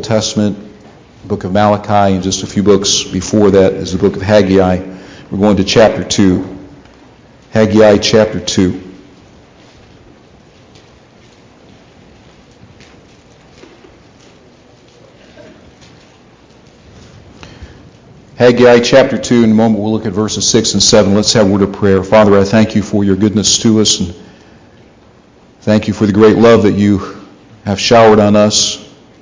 Testament, the book of Malachi, and just a few books before that is the book of Haggai. We're going to chapter 2. Haggai chapter 2. Haggai chapter 2, in a moment we'll look at verses 6 and 7. Let's have a word of prayer. Father, I thank you for your goodness to us, and thank you for the great love that you have showered on us.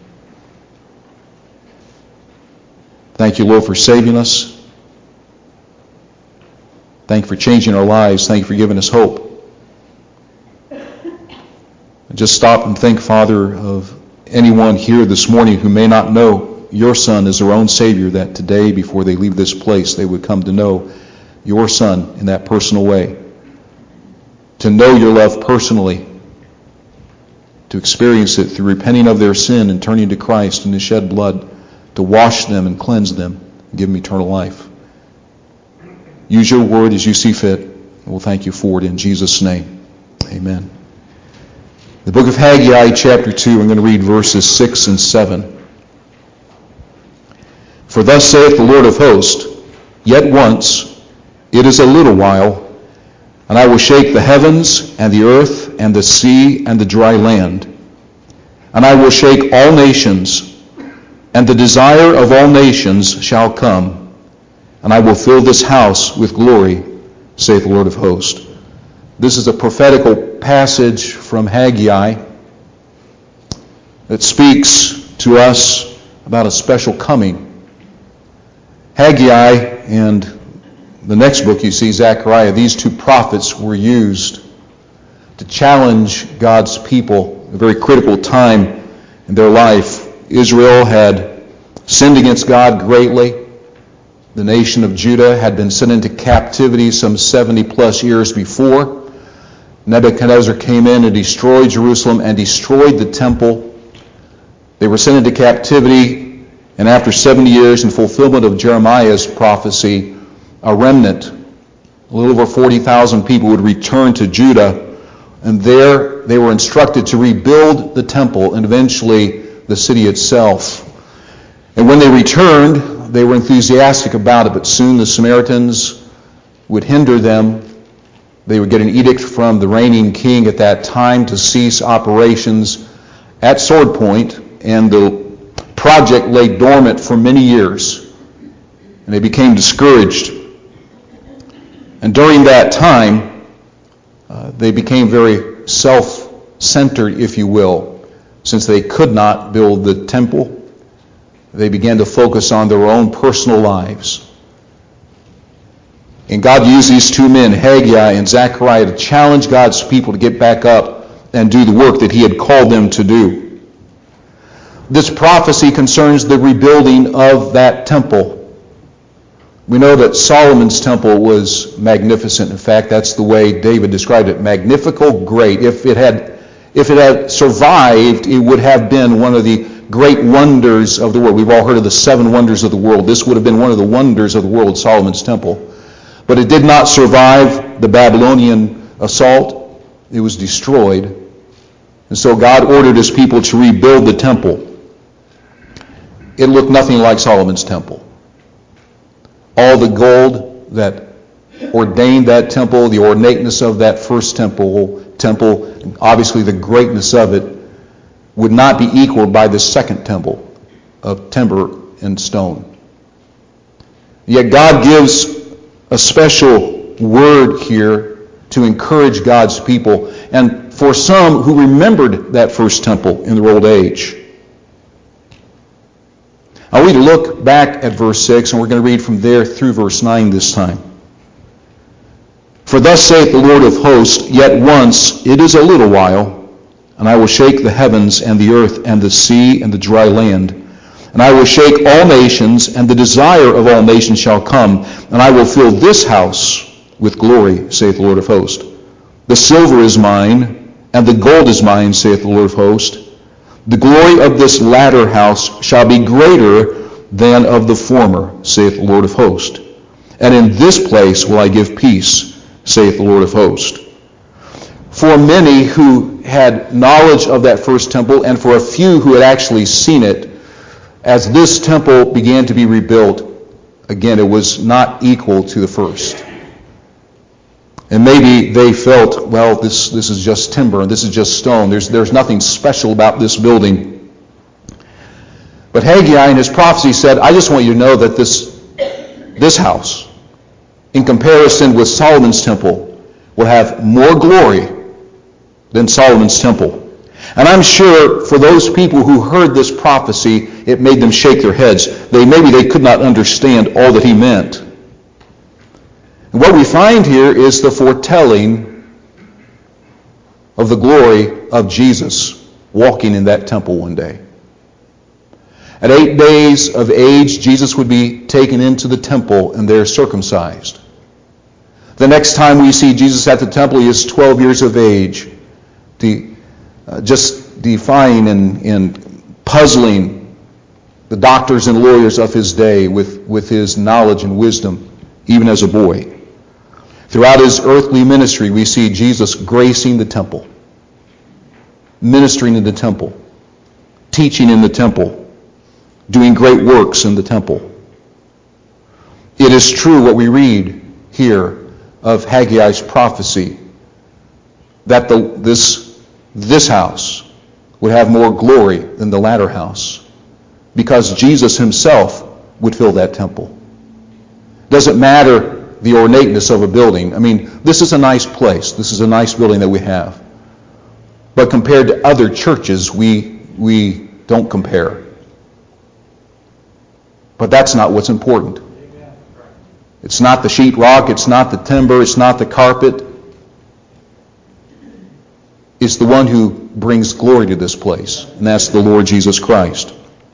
Thank you, Lord, for saving us. Thank you for changing our lives. Thank you for giving us hope. Just stop and think, Father, of anyone here this morning who may not know your Son is their own Savior, that today, before they leave this place, they would come to know your Son in that personal way. To know your love personally. To experience it through repenting of their sin and turning to Christ and His shed blood to wash them and cleanse them and give them eternal life. Use your word as you see fit. And we'll thank you for it in Jesus' name. Amen. The book of Haggai, chapter 2, I'm going to read verses 6 and 7. For thus saith the Lord of hosts, yet once, it is a little while, and I will shake the heavens and the earth and the sea and the dry land. And I will shake all nations, and the desire of all nations shall come. And I will fill this house with glory, saith the Lord of hosts. This is a prophetical passage from Haggai that speaks to us about a special coming. Haggai and the next book you see, Zechariah, these two prophets were used to challenge God's people at a very critical time in their life. Israel had sinned against God greatly. The nation of Judah had been sent into captivity some 70 plus years before. Nebuchadnezzar came in and destroyed Jerusalem and destroyed the temple. They were sent into captivity. And after 70 years, in fulfillment of Jeremiah's prophecy, a remnant, a little over 40,000 people, would return to Judah. And there they were instructed to rebuild the temple and eventually the city itself. And when they returned, they were enthusiastic about it, but soon the Samaritans would hinder them. They would get an edict from the reigning king at that time to cease operations at sword point, and the project lay dormant for many years, and they became discouraged. And during that time, they became very self-centered, if you will. Since they could not build the temple, they began to focus on their own personal lives. And God used these two men, Haggai and Zechariah, to challenge God's people to get back up and do the work that He had called them to do. This prophecy concerns the rebuilding of that temple. We know that Solomon's temple was magnificent. In fact, that's the way David described it. Magnifical, great. If it had survived, it would have been one of the great wonders of the world. We've all heard of the 7 wonders of the world. This would have been one of the wonders of the world, Solomon's temple. But it did not survive the Babylonian assault. It was destroyed. And so God ordered His people to rebuild the temple. It looked nothing like Solomon's temple. All the gold that ordained that temple, the ornateness of that first temple, obviously the greatness of it, would not be equaled by the second temple of timber and stone. Yet God gives a special word here to encourage God's people, and for some who remembered that first temple in their old age. I want you to look back at verse 6, and we're going to read from there through verse 9 this time. For thus saith the Lord of hosts, yet once, it is a little while, and I will shake the heavens and the earth and the sea and the dry land. And I will shake all nations, and the desire of all nations shall come, and I will fill this house with glory, saith the Lord of hosts. The silver is mine, and the gold is mine, saith the Lord of hosts. The glory of this latter house shall be greater than of the former, saith the Lord of hosts. And in this place will I give peace, saith the Lord of hosts. For many who had knowledge of that first temple, and for a few who had actually seen it, as this temple began to be rebuilt, again, it was not equal to the first. And maybe they felt, well, this is just timber and this is just stone. There's nothing special about this building. But Haggai in his prophecy said, I just want you to know that this house, in comparison with Solomon's temple, will have more glory than Solomon's temple. And I'm sure for those people who heard this prophecy, it made them shake their heads. Maybe they could not understand all that he meant. And what we find here is the foretelling of the glory of Jesus walking in that temple one day. At 8 days of age, Jesus would be taken into the temple and there circumcised. The next time we see Jesus at the temple, he is 12 years of age. Just defying and puzzling the doctors and lawyers of his day with his knowledge and wisdom, even as a boy. Throughout his earthly ministry, we see Jesus gracing the temple, ministering in the temple, teaching in the temple, doing great works in the temple. It is true what we read here of Haggai's prophecy, that this house would have more glory than the latter house, because Jesus himself would fill that temple. Doesn't matter the ornateness of a building. I mean, this is a nice place. This is a nice building that we have. But compared to other churches, we don't compare. But that's not what's important. It's not the sheetrock, it's not the timber, it's not the carpet. It's the one who brings glory to this place, and that's the Lord Jesus Christ.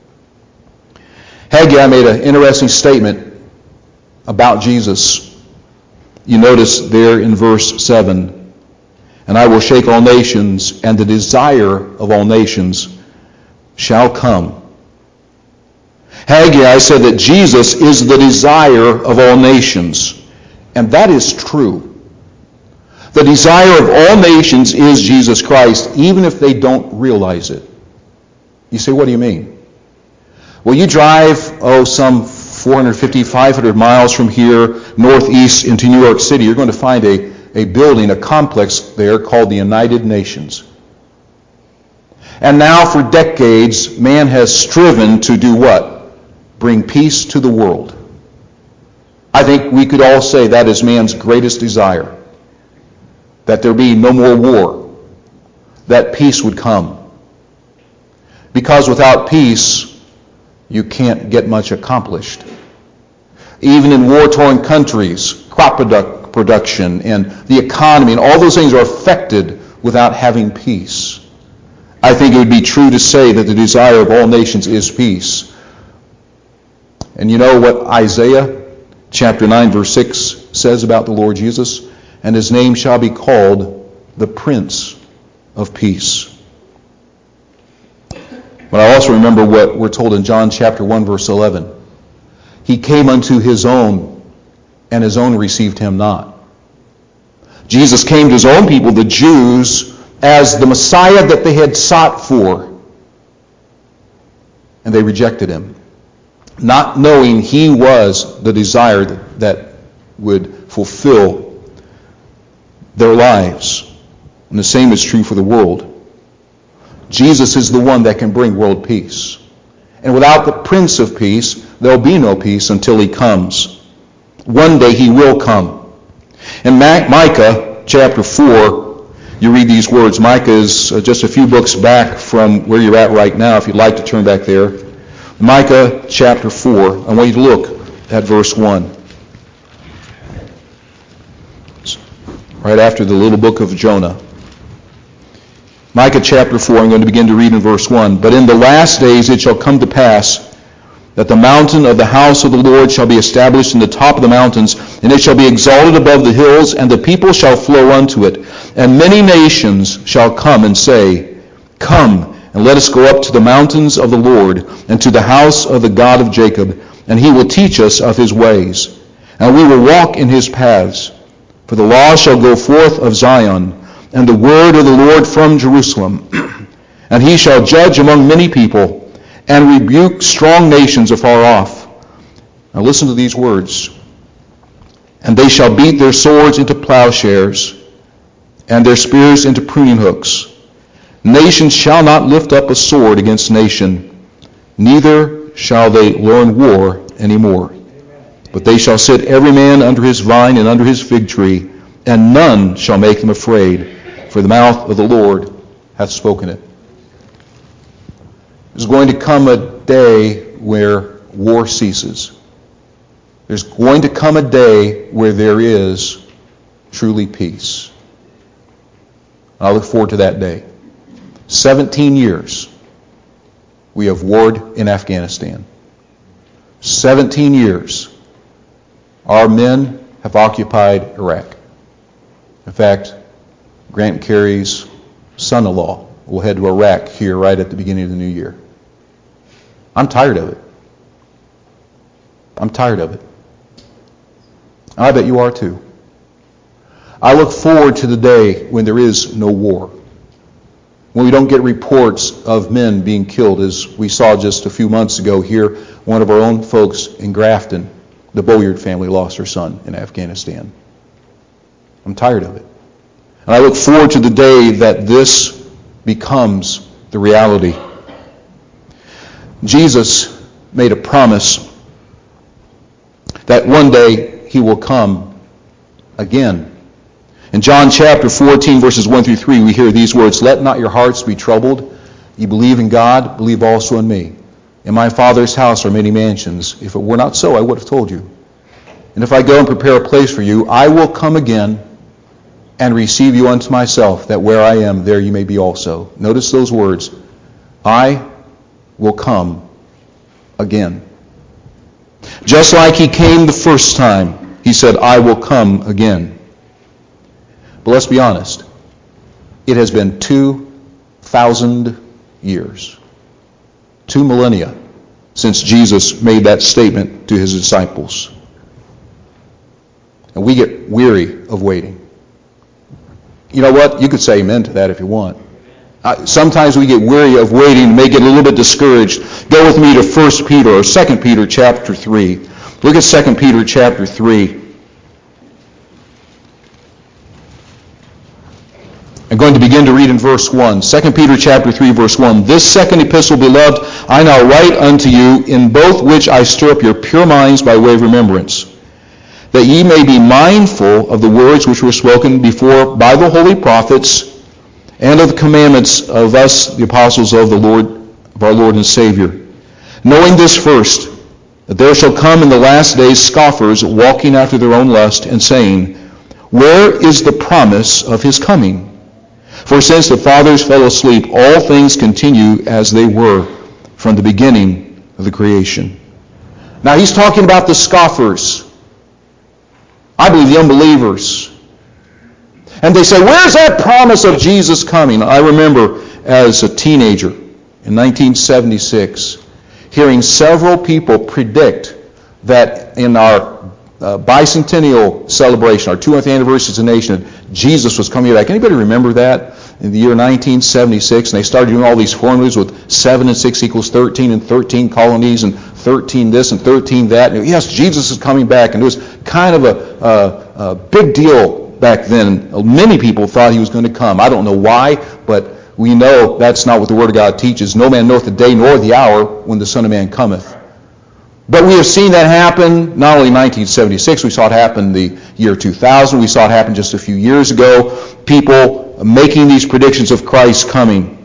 Haggai made an interesting statement about Jesus. You notice there in verse 7, and I will shake all nations, and the desire of all nations shall come. Haggai said that Jesus is the desire of all nations, and that is true. The desire of all nations is Jesus Christ, even if they don't realize it. You say, what do you mean? Well, you drive, some 450, 500 miles from here, northeast into New York City. You're going to find a building, a complex there called the United Nations. And now for decades, man has striven to do what? Bring peace to the world. I think we could all say that is man's greatest desire. That there be no more war. That peace would come. Because without peace, you can't get much accomplished. Even in war-torn countries, crop production and the economy and all those things are affected without having peace. I think it would be true to say that the desire of all nations is peace. And you know what Isaiah chapter 9 verse 6 says about the Lord Jesus? And his name shall be called the Prince of Peace. But I also remember what we're told in John chapter 1 verse 11. He came unto his own, and his own received him not. Jesus came to his own people, the Jews, as the Messiah that they had sought for. And they rejected him, not knowing he was the desire that would fulfill their lives. And the same is true for the world. Jesus is the one that can bring world peace. And without the Prince of Peace, there'll be no peace until he comes. One day he will come. In Micah chapter 4, you read these words. Micah is just a few books back from where you're at right now, if you'd like to turn back there. Micah chapter 4. I want you to look at verse 1. Right after the little book of Jonah. Micah chapter 4, I'm going to begin to read in verse 1. But in the last days it shall come to pass that the mountain of the house of the Lord shall be established in the top of the mountains, and it shall be exalted above the hills, and the people shall flow unto it. And many nations shall come and say, Come, and let us go up to the mountains of the Lord, and to the house of the God of Jacob, and he will teach us of his ways, and we will walk in his paths. For the law shall go forth of Zion, and the word of the Lord from Jerusalem. And he shall judge among many people, and rebuke strong nations afar off. Now listen to these words. And they shall beat their swords into plowshares, and their spears into pruning hooks. Nation shall not lift up a sword against nation, neither shall they learn war any more. But they shall sit every man under his vine and under his fig tree, and none shall make them afraid, for the mouth of the Lord hath spoken it. There's going to come a day where war ceases. There's going to come a day where there is truly peace. I look forward to that day. 17 years we have warred in Afghanistan. 17 years our men have occupied Iraq. In fact, Grant Carey's son-in-law will head to Iraq here right at the beginning of the new year. I'm tired of it. I'm tired of it. I bet you are too. I look forward to the day when there is no war, when we don't get reports of men being killed, as we saw just a few months ago here. One of our own folks in Grafton, the Boyard family, lost her son in Afghanistan. I'm tired of it. And I look forward to the day that this becomes the reality. Jesus made a promise that one day he will come again. In John chapter 14, verses 1 through 3, we hear these words, "Let not your hearts be troubled. You believe in God, believe also in me. In my Father's house are many mansions. If it were not so, I would have told you. And if I go and prepare a place for you, I will come again and receive you unto myself, that where I am, there you may be also." Notice those words. I will come again. Just like he came the first time, he said, I will come again. But let's be honest. It has been 2,000 years, 2 millennia, since Jesus made that statement to his disciples. And we get weary of waiting. You know what? You could say amen to that if you want. Sometimes we get weary of waiting, may get a little bit discouraged. Go with me to 1 Peter or 2 Peter chapter 3. Look at 2 Peter chapter 3. I'm going to begin to read in verse 1. 2 Peter chapter 3, verse 1. "This second epistle, beloved, I now write unto you, in both which I stir up your pure minds by way of remembrance, that ye may be mindful of the words which were spoken before by the holy prophets, and of the commandments of us, the apostles of the Lord, of our Lord and Savior. Knowing this first, that there shall come in the last days scoffers, walking after their own lust, and saying, Where is the promise of his coming? For since the fathers fell asleep, all things continue as they were from the beginning of the creation." Now he's talking about the scoffers. I believe the unbelievers. And they say, where's that promise of Jesus coming? I remember as a teenager in 1976 hearing several people predict that in our bicentennial celebration, our 200th anniversary as a nation, Jesus was coming back. Anybody remember that? In the year 1976, and they started doing all these formulas with 7 and 6 equals 13, and 13 colonies, and 13 this and 13 that. And yes, Jesus is coming back, and it was kind of a big deal back then. Many people thought he was going to come. I don't know why, but we know that's not what the Word of God teaches. No man knoweth the day nor the hour when the Son of Man cometh. But we have seen that happen not only in 1976, we saw it happen the year 2000, we saw it happen just a few years ago, people making these predictions of Christ coming.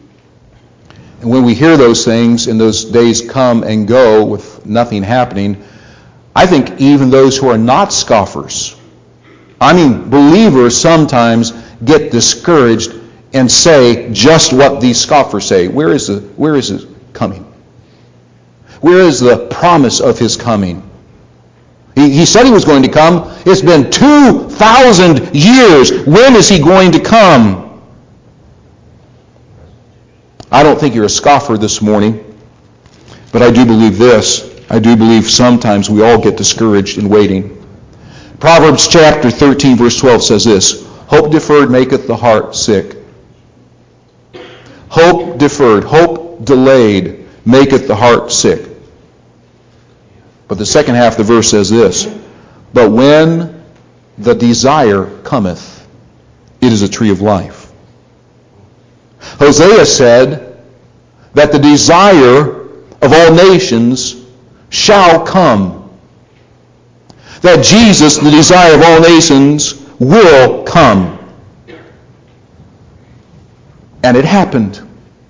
And when we hear those things and those days come and go with nothing happening, I think even those who are not scoffers, I mean believers, sometimes get discouraged and say just what these scoffers say. Where is it coming? Where is the promise of his coming? He said he was going to come. It's been 2,000 years. When is he going to come? I don't think you're a scoffer this morning, but I do believe this. I do believe sometimes we all get discouraged in waiting. Proverbs chapter 13, verse 12 says this, "Hope deferred maketh the heart sick." Hope deferred, hope delayed maketh the heart sick. But the second half of the verse says this, but when the desire cometh, it is a tree of life. Hosea said that the desire of all nations shall come. That Jesus, the desire of all nations, will come. And it happened.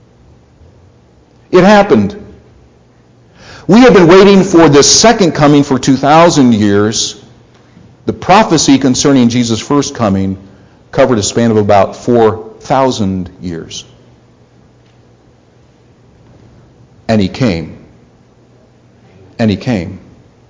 It happened. We have been waiting for this second coming for 2,000 years. The prophecy concerning Jesus' first coming covered a span of about 4,000 years. And he came. And he came.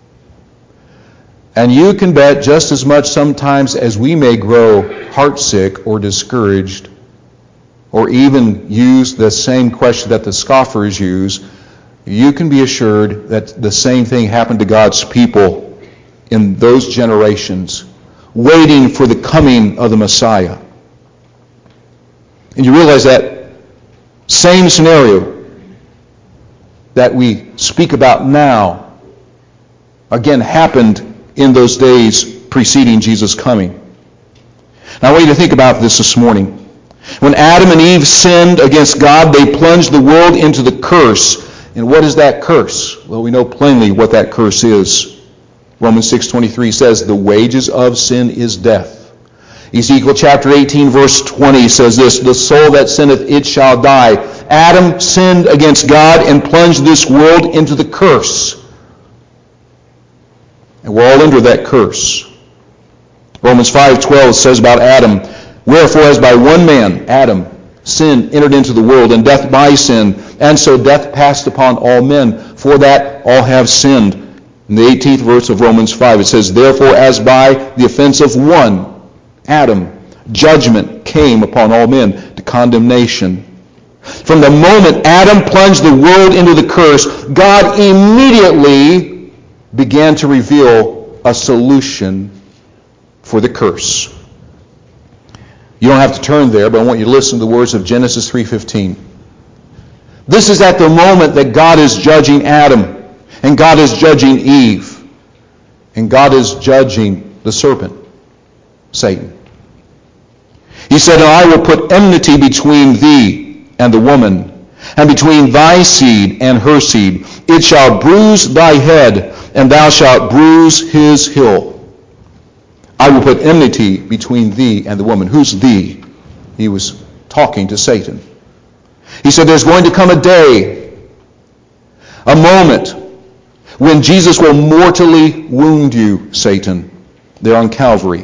And you can bet just as much sometimes as we may grow heartsick or discouraged, or even use the same question that the scoffers use, you can be assured that the same thing happened to God's people in those generations, waiting for the coming of the Messiah. And you realize that same scenario that we speak about now, again, happened in those days preceding Jesus' coming. Now I want you to think about this morning. When Adam and Eve sinned against God, they plunged the world into the curse. And what is that curse? Well, we know plainly what that curse is. Romans 6:23 says, the wages of sin is death. Ezekiel chapter 18 verse 20 says this, the soul that sinneth, it shall die. Adam sinned against God and plunged this world into the curse. And we're all under that curse. Romans 5:12 says about Adam, wherefore as by one man, Adam, sin entered into the world, and death by sin, and so death passed upon all men, for that all have sinned. In the 18th verse of Romans 5, it says, therefore as by the offense of one, Adam, judgment came upon all men to condemnation. From the moment Adam plunged the world into the curse, God immediately began to reveal a solution for the curse. You don't have to turn there, but I want you to listen to the words of Genesis 3:15. This is at the moment that God is judging Adam, and God is judging Eve, and God is judging the serpent, Satan. He said, and I will put enmity between thee and the woman, and between thy seed and her seed. It shall bruise thy head, and thou shalt bruise his heel. I will put enmity between thee and the woman. Who's thee? He was talking to Satan. He said there's going to come a day, a moment, when Jesus will mortally wound you, Satan, there on Calvary.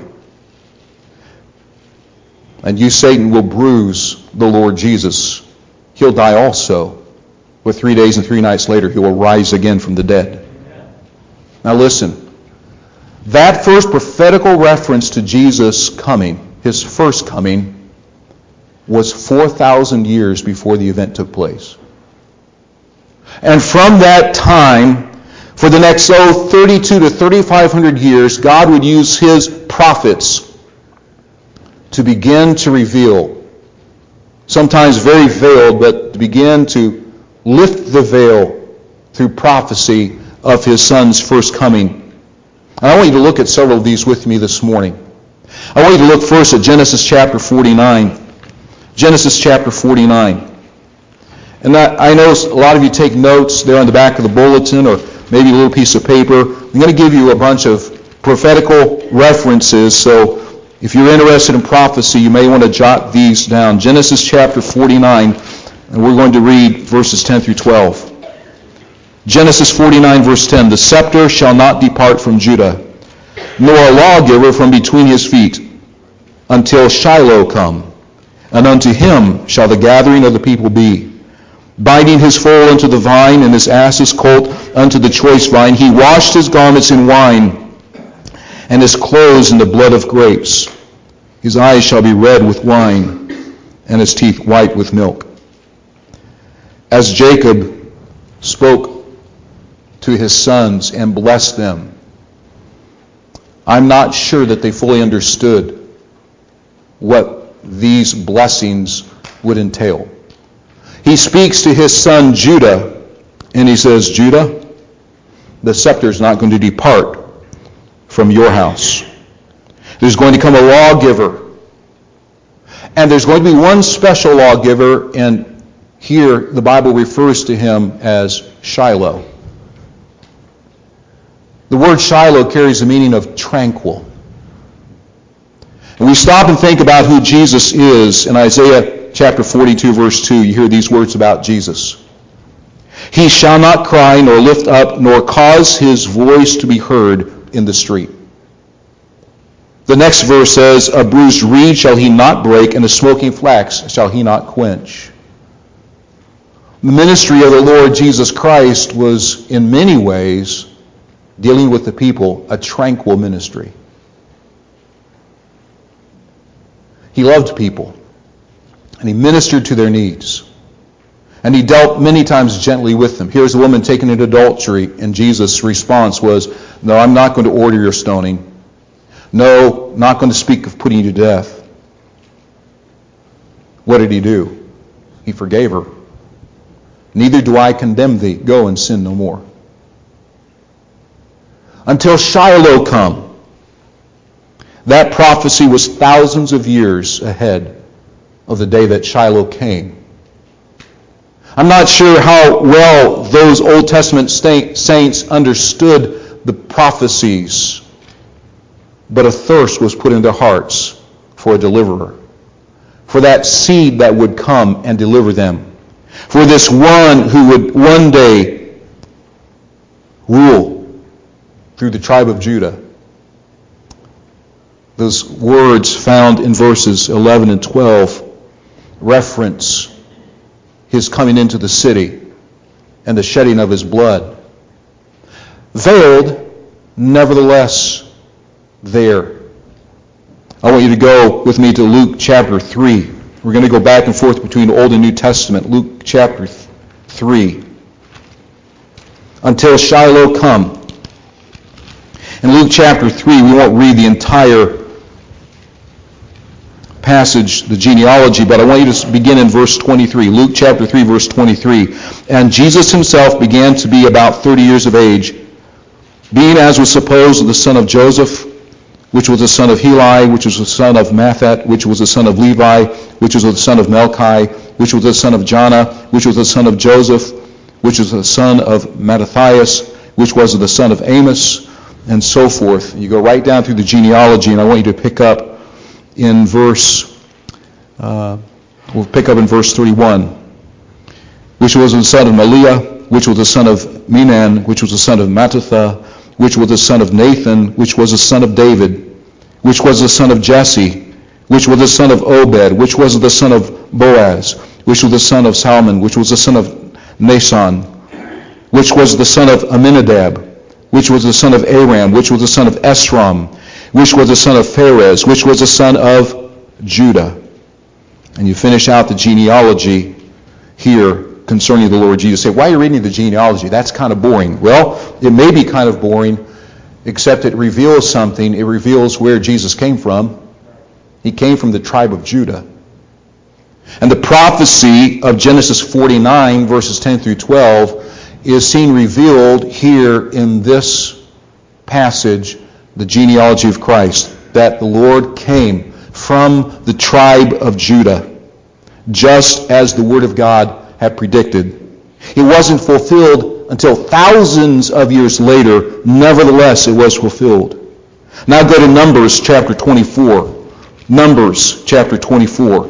And you, Satan, will bruise the Lord Jesus. He'll die also. But 3 days and 3 nights later, he will rise again from the dead. Now listen. That first prophetical reference to Jesus coming, his first coming, was 4,000 years before the event took place. And from that time, for the next 32 to 3,500 years, God would use his prophets to begin to reveal, sometimes very veiled, but to begin to lift the veil through prophecy of his Son's first coming. And I want you to look at several of these with me this morning. I want you to look first at Genesis chapter 49. Genesis chapter 49. And I know a lot of you take notes there on the back of the bulletin, or maybe a little piece of paper. I'm going to give you a bunch of prophetical references, so if you're interested in prophecy, you may want to jot these down. Genesis chapter 49, and we're going to read verses 10 through 12. Genesis 49 verse 10, the scepter shall not depart from Judah, nor a lawgiver from between his feet, until Shiloh come, and unto him shall the gathering of the people be. Binding his foal unto the vine, and his ass's colt unto the choice vine, he washed his garments in wine, and his clothes in the blood of grapes. His eyes shall be red with wine, and his teeth white with milk. As Jacob spoke to his sons and blessed them, I'm not sure that they fully understood what these blessings would entail. He speaks to his son Judah And he says, Judah, the scepter is not going to depart from your house. There's going to come a lawgiver. And there's going to be one special lawgiver, and here the Bible refers to him as Shiloh. The word Shiloh carries the meaning of tranquil. And we stop and think about who Jesus is. In Isaiah chapter 42, verse 2, you hear these words about Jesus. He shall not cry, nor lift up, nor cause his voice to be heard in the street. The next verse says, a bruised reed shall he not break, and a smoking flax shall he not quench. The ministry of the Lord Jesus Christ was, in many ways, dealing with the people, a tranquil ministry. He loved people, and he ministered to their needs. And he dealt many times gently with them. Here's a woman taken into adultery, and Jesus' response was, no, I'm not going to order your stoning. No, not going to speak of putting you to death. What did he do? He forgave her. Neither do I condemn thee. Go and sin no more. Until Shiloh come. That prophecy was thousands of years ahead of the day that Shiloh came. I'm not sure how well those Old Testament saints understood the prophecies, but a thirst was put in their hearts for a deliverer, for that seed that would come and deliver them, for this one who would one day rule through the tribe of Judah. Those words found in verses 11 and 12 reference his coming into the city and the shedding of his blood. Veiled, nevertheless, there. I want you to go with me to Luke chapter 3. We're going to go back and forth between Old and New Testament. Luke chapter 3. Until Shiloh come. In Luke chapter 3, we won't read the entire passage, the genealogy, but I want you to begin in verse 23. Luke chapter 3, verse 23. And Jesus himself began to be about 30 years of age, being as was supposed the son of Joseph, which was the son of Heli, which was the son of Mathat, which was the son of Levi, which was the son of Melchi, which was the son of Jonah, which was the son of Joseph, which was the son of Mattathias, which was the son of Amos, and so forth. You go right down through the genealogy, and I want you to pick up in verse 31, which was the son of Maliah, which was the son of Menan, which was the son of Mattatha, which was the son of Nathan, which was the son of David, which was the son of Jesse, which was the son of Obed, which was the son of Boaz, which was the son of Salmon, which was the son of Nason, which was the son of Aminadab, which was the son of Aram, which was the son of Esrom, which was the son of Pharez, which was the son of Judah. And you finish out the genealogy here concerning the Lord Jesus. You say, why are you reading the genealogy? That's kind of boring. Well, it may be kind of boring, except it reveals something. It reveals where Jesus came from. He came from the tribe of Judah. And the prophecy of Genesis 49, verses 10 through 12, is seen revealed here in this passage, the genealogy of Christ, that the Lord came from the tribe of Judah, just as the Word of God had predicted. It wasn't fulfilled until thousands of years later. Nevertheless, it was fulfilled. Now go to Numbers chapter 24. Numbers chapter 24.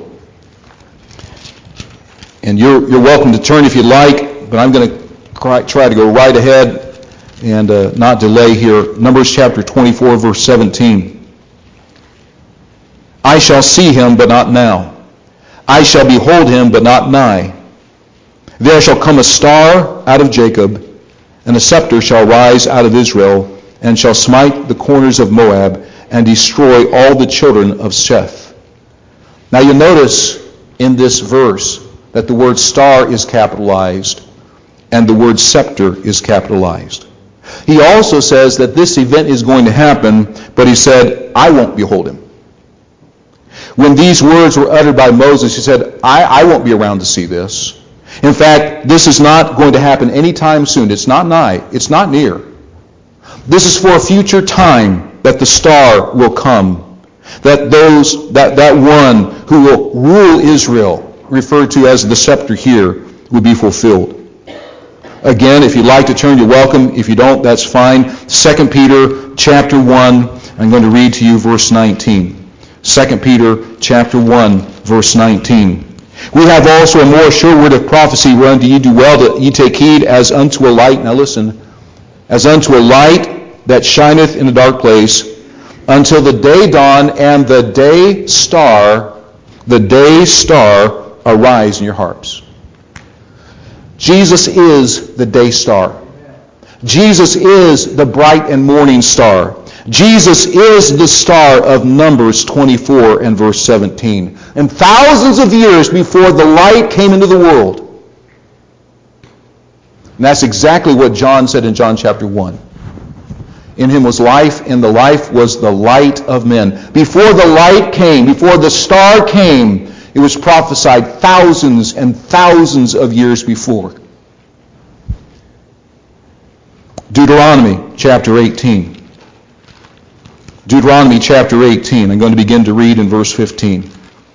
And you're welcome to turn if you'd like, but I'm going to try to go right ahead and not delay here. Numbers chapter 24, verse 17. I shall see him, but not now. I shall behold him, but not nigh. There shall come a star out of Jacob, and a scepter shall rise out of Israel, and shall smite the corners of Moab, and destroy all the children of Sheth. Now you'll notice in this verse that the word star is capitalized, and the word scepter is capitalized. He also says that this event is going to happen, but he said, I won't behold him. When these words were uttered by Moses, he said, I won't be around to see this. In fact, this is not going to happen anytime soon. It's not nigh. It's not near. This is for a future time that the star will come, that that one who will rule Israel, referred to as the scepter here, will be fulfilled. Again, if you'd like to turn, you're welcome. If you don't, that's fine. 2 Peter chapter 1, I'm going to read to you verse 19. 2 Peter chapter 1, verse 19. We have also a more sure word of prophecy, whereunto ye do well that ye take heed, as unto a light. Now listen. As unto a light that shineth in a dark place, until the day dawn and the day star arise in your hearts. Jesus is the day star. Jesus is the bright and morning star. Jesus is the star of Numbers 24 and verse 17. And thousands of years before the light came into the world. And that's exactly what John said in John chapter 1. In him was life, and the life was the light of men. Before the light came, before the star came, it was prophesied thousands and thousands of years before. Deuteronomy chapter 18. Deuteronomy chapter 18. I'm going to begin to read in verse 15.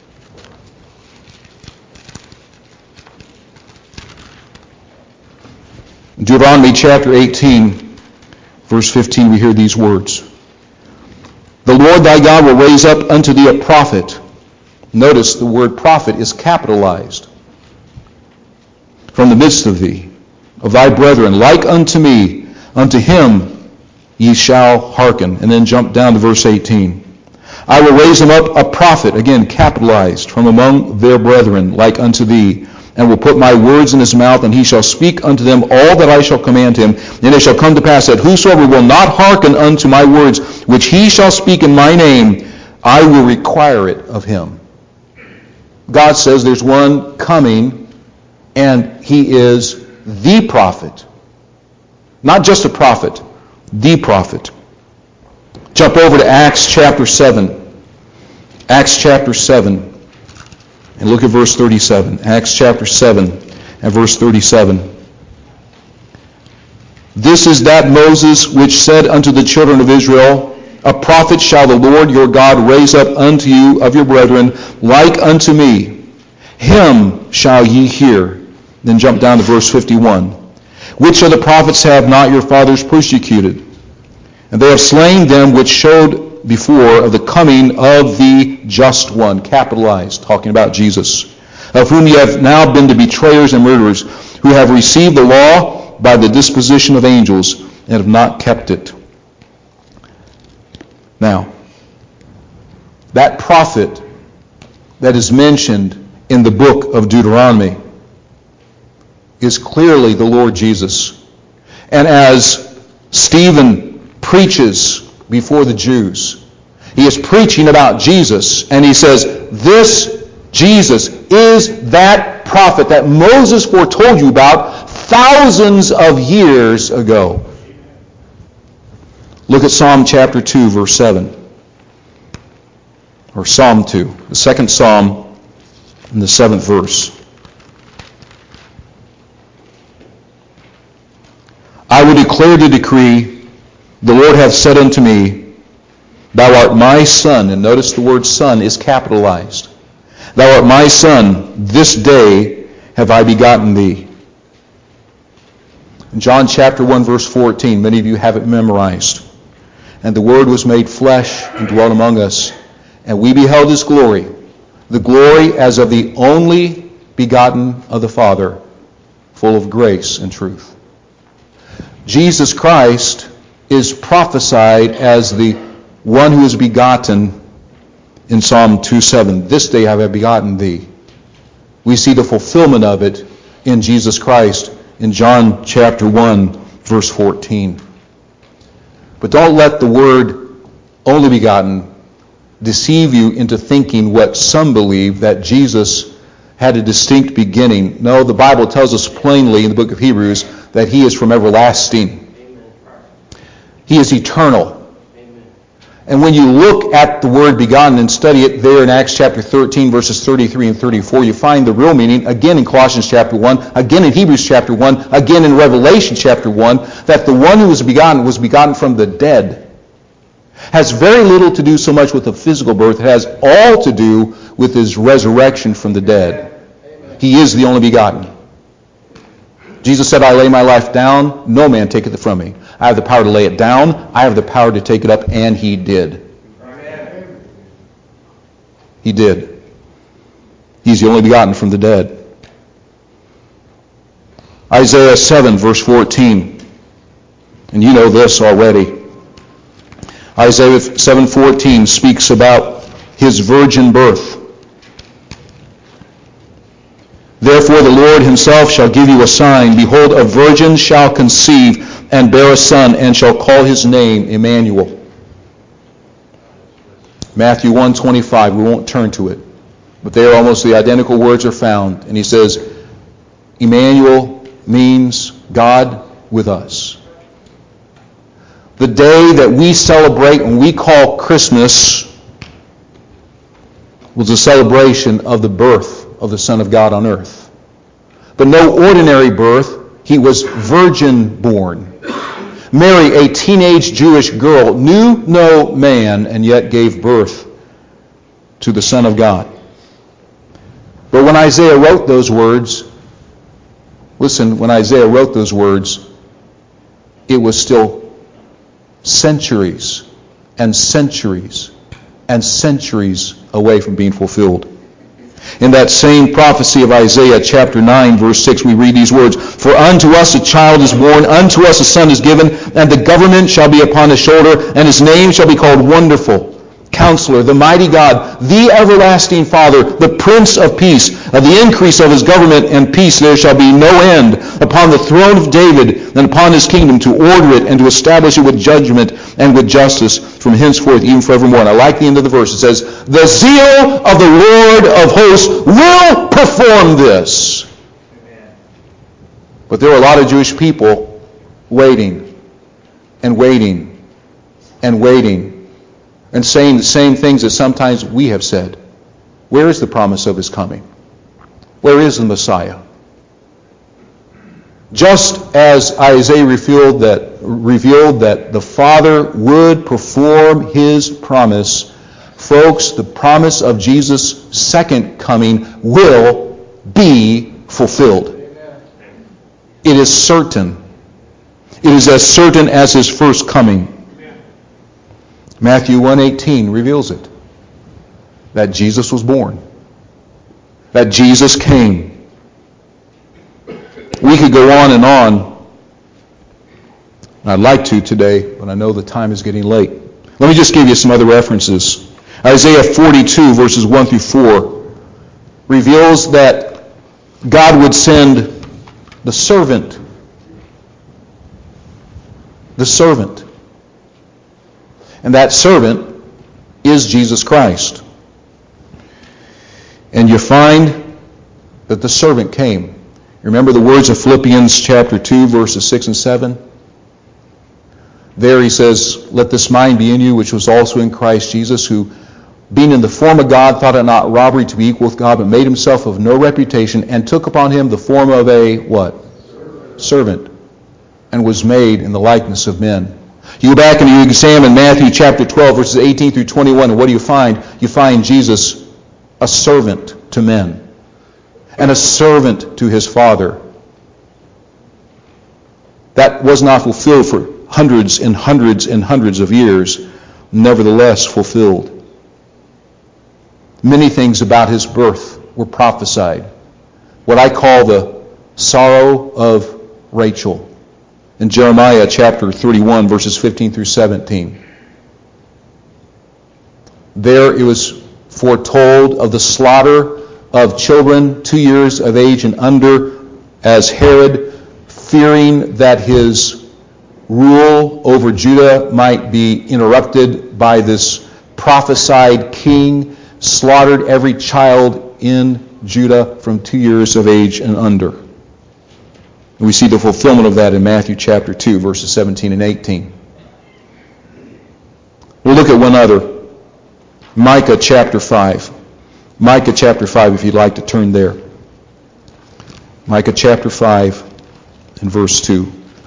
Deuteronomy chapter 18, verse 15, we hear these words. The Lord thy God will raise up unto thee a prophet. Notice the word prophet is capitalized. From the midst of thee, of thy brethren, like unto me, unto him ye shall hearken. And then jump down to verse 18. I will raise him up a prophet, again capitalized, from among their brethren, like unto thee, and will put my words in his mouth, and he shall speak unto them all that I shall command him. And it shall come to pass that whosoever will not hearken unto my words, which he shall speak in my name, I will require it of him. God says there's one coming, and he is the prophet. Not just a prophet, the prophet. Jump over to Acts chapter 7. Acts chapter 7. And look at verse 37. Acts chapter 7 and verse 37. This is that Moses which said unto the children of Israel, a prophet shall the Lord your God raise up unto you of your brethren, like unto me. Him shall ye hear. Then jump down to verse 51. Which of the prophets have not your fathers persecuted? And they have slain them which showed before of the coming of the just one, capitalized, talking about Jesus, of whom ye have now been the betrayers and murderers, who have received the law by the disposition of angels, and have not kept it. Now, that prophet that is mentioned in the book of Deuteronomy is clearly the Lord Jesus. And as Stephen preaches before the Jews, he is preaching about Jesus, and he says, this Jesus is that prophet that Moses foretold you about thousands of years ago. Look at Psalm chapter 2, verse 7. Or Psalm 2, the second Psalm in the 7th verse. I will declare the decree, the Lord hath said unto me, thou art my son. And notice the word son is capitalized. Thou art my son, this day have I begotten thee. In John chapter 1, verse 14, many of you have it memorized. And the Word was made flesh and dwelt among us, and we beheld his glory, the glory as of the only begotten of the Father, full of grace and truth. Jesus Christ is prophesied as the one who is begotten in Psalm 2:7. This day have I begotten thee. We see the fulfillment of it in Jesus Christ in John chapter 1, verse 14. But don't let the word only begotten deceive you into thinking what some believe, that Jesus had a distinct beginning. No, the Bible tells us plainly in the book of Hebrews that he is from everlasting. He is eternal. And when you look at the word begotten and study it there in Acts chapter 13, verses 33 and 34, you find the real meaning, again in Colossians chapter 1, again in Hebrews chapter 1, again in Revelation chapter 1, that the one who was begotten from the dead. Has very little to do so much with a physical birth. It has all to do with his resurrection from the dead. He is the only begotten. Jesus said, I lay my life down, no man taketh it from me. I have the power to lay it down, I have the power to take it up, and he did. Amen. He did. He's the only begotten from the dead. Isaiah 7, verse 14. And you know this already. Isaiah 7:14 speaks about his virgin birth. Therefore the Lord himself shall give you a sign. Behold, a virgin shall conceive and bear a son, and shall call his name Emmanuel. Matthew 1:25, we won't turn to it. But there almost the identical words are found. And he says, Emmanuel means God with us. The day that we celebrate when we call Christmas was a celebration of the birth of the Son of God on earth. But no ordinary birth. He was virgin born. Mary, a teenage Jewish girl, knew no man and yet gave birth to the Son of God. But when Isaiah wrote those words, listen, when Isaiah wrote those words, it was still centuries and centuries and centuries away from being fulfilled. In that same prophecy of Isaiah chapter 9, verse 6, we read these words, For unto us a child is born, unto us a son is given, and the government shall be upon his shoulder, and his name shall be called Wonderful, Counselor, the Mighty God, the Everlasting Father, the Prince of Peace. Of the increase of his government and peace there shall be no end upon the throne of David and upon his kingdom, to order it and to establish it with judgment and with justice from henceforth even forevermore. And I like the end of the verse. It says, The zeal of the Lord of hosts will perform this. Amen. But there are a lot of Jewish people waiting and waiting and waiting and saying the same things that sometimes we have said. Where is the promise of his coming? Where is the Messiah? Just as Isaiah revealed that the Father would perform his promise, folks, the promise of Jesus' second coming will be fulfilled. It is certain. It is as certain as his first coming. Matthew 1:18 reveals it. That Jesus was born. That Jesus came. We could go on and on. I'd like to today, but I know the time is getting late. Let me just give you some other references. Isaiah 42, verses 1 through 4, reveals that God would send the servant. The servant. And that servant is Jesus Christ. And you find that the servant came. Remember the words of Philippians chapter 2, verses 6 and 7? There he says, Let this mind be in you, which was also in Christ Jesus, who, being in the form of God, thought it not robbery to be equal with God, but made himself of no reputation, and took upon him the form of a, what? Servant. And was made in the likeness of men. You go back and you examine Matthew chapter 12, verses 18 through 21, and what do you find? You find Jesus a servant to men and a servant to his Father. That was not fulfilled for hundreds and hundreds and hundreds of years, nevertheless fulfilled. Many things about his birth were prophesied. What I call the sorrow of Rachel. In Jeremiah chapter 31, verses 15 through 17. There it was foretold of the slaughter of children 2 years of age and under, as Herod, fearing that his rule over Judah might be interrupted by this prophesied king, slaughtered every child in Judah from 2 years of age and under. And we see the fulfillment of that in Matthew chapter 2, verses 17 and 18. We'll look at one other. Micah chapter 5. Micah chapter 5, if you'd like to turn there. Micah chapter 5 and verse 2.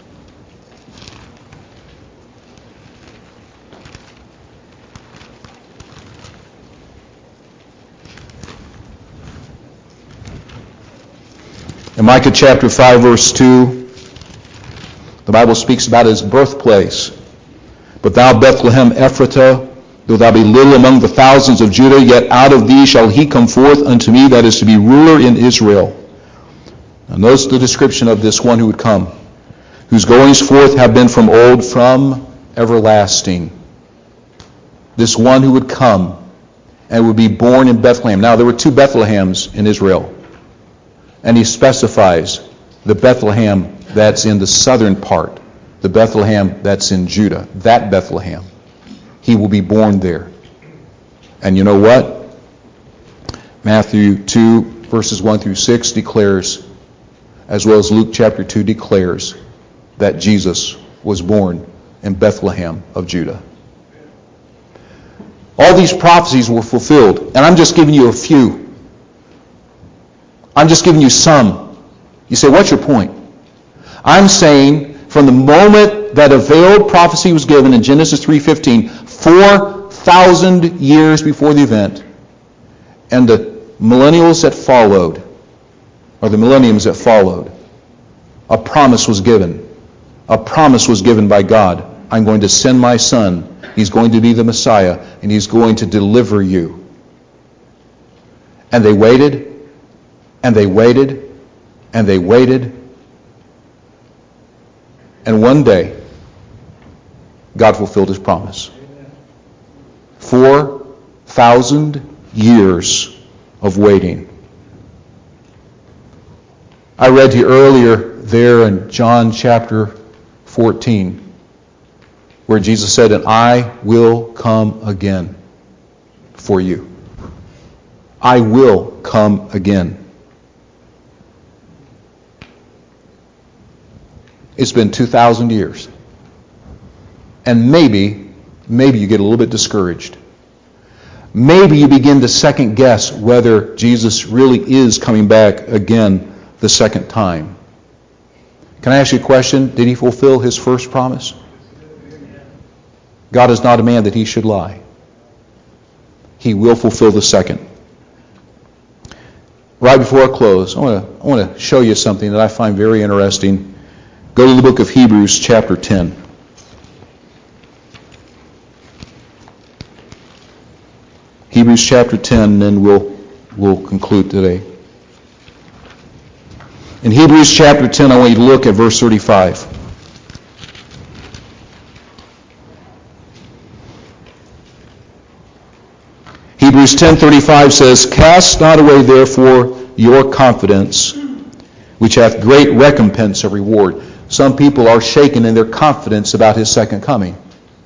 In Micah chapter 5, verse 2, the Bible speaks about his birthplace. But thou, Bethlehem Ephratah, though thou be little among the thousands of Judah, yet out of thee shall he come forth unto me that is to be ruler in Israel. Now notice the description of this one who would come, whose goings forth have been from old, from everlasting. This one who would come and would be born in Bethlehem. Now there were two Bethlehems in Israel. And he specifies the Bethlehem that's in the southern part, the Bethlehem that's in Judah, that Bethlehem. He will be born there. And you know what? Matthew 2, verses 1 through 6 declares, as well as Luke chapter 2 declares, that Jesus was born in Bethlehem of Judah. All these prophecies were fulfilled. And I'm just giving you a few. I'm just giving you some. You say, what's your point? I'm saying from the moment that a veiled prophecy was given in Genesis 3:15, 4,000 years before the event, and the millennials that followed, or the millenniums that followed, a promise was given. A promise was given by God. I'm going to send my son. He's going to be the Messiah, and he's going to deliver you. And they waited, and they waited, and they waited. And one day, God fulfilled his promise. 4,000 years of waiting. I read to you earlier there in John chapter 14, where Jesus said, and I will come again for you. I will come again. It's been 2,000 years. And maybe you get a little bit discouraged. Maybe you begin to second guess whether Jesus really is coming back again the second time. Can I ask you a question? Did he fulfill his first promise? God is not a man that he should lie. He will fulfill the second. Right before I close, I want to show you something that I find very interesting. Go to the book of Hebrews chapter 10. Hebrews chapter 10, and we'll conclude today. In Hebrews chapter 10, I want you to look at verse 35. Hebrews 10:35 says, cast not away therefore your confidence, which hath great recompense of reward. Some people are shaken in their confidence about his second coming.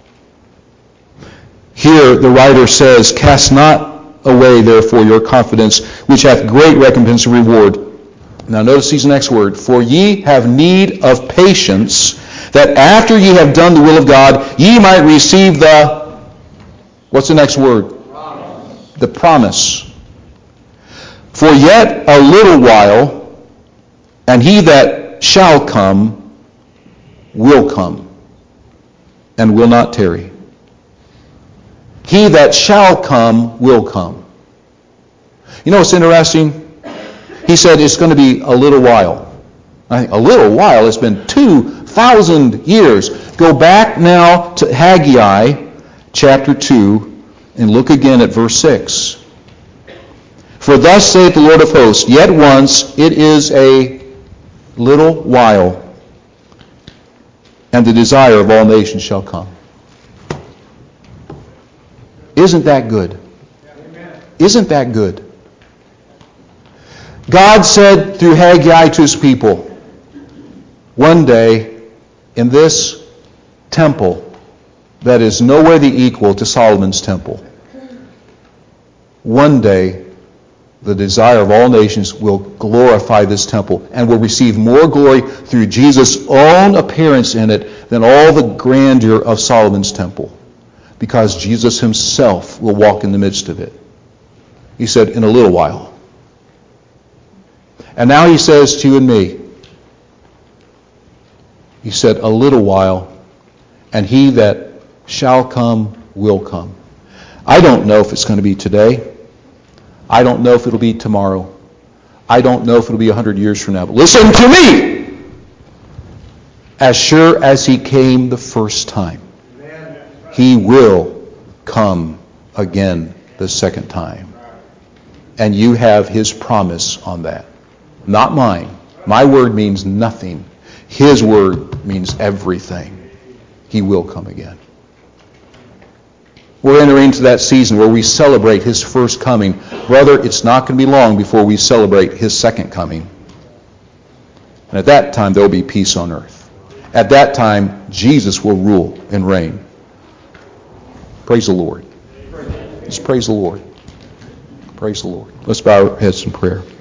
Here the writer says, cast not away therefore your confidence, which hath great recompense of reward. Now notice these next word. For ye have need of patience, that after ye have done the will of God, ye might receive the... What's the next word? Promise. The promise. For yet a little while, and he that shall come will come, and will not tarry. He that shall come will come. You know what's interesting? He said it's going to be a little while. I think a little while. It's been 2,000 years. Go back now to Haggai chapter 2 and look again at verse 6. For thus saith the Lord of hosts, yet once it is a little while, and the desire of all nations shall come. Isn't that good? Isn't that good? God said through Haggai to his people, one day in this temple that is nowhere the equal to Solomon's temple, one day the desire of all nations will glorify this temple and will receive more glory through Jesus' own appearance in it than all the grandeur of Solomon's temple. because Jesus himself will walk in the midst of it. He said, in a little while. And now he says to you and me, he said, a little while, and he that shall come will come. I don't know if it's going to be today. I don't know if it'll be tomorrow. I don't know if it'll be 100 years from now. But listen to me! As sure as he came the first time, he will come again the second time. And you have his promise on that. Not mine. My word means nothing. His word means everything. He will come again. We're entering into that season where we celebrate his first coming. Brother, it's not going to be long before we celebrate his second coming. And at that time, there will be peace on earth. At that time, Jesus will rule and reign. Praise the Lord. Let's praise the Lord. Praise the Lord. Let's bow our heads in prayer.